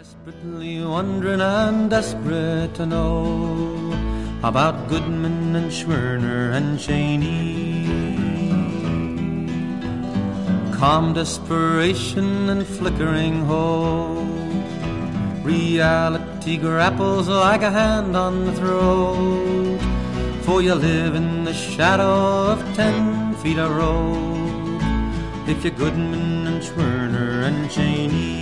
Desperately wondering and desperate to know about Goodman and Schwerner and Cheney. Calm desperation and flickering hope. Reality grapples like a hand on the throat. For you live in the shadow of 10 feet of road. If you're Goodman and Schwerner and Cheney.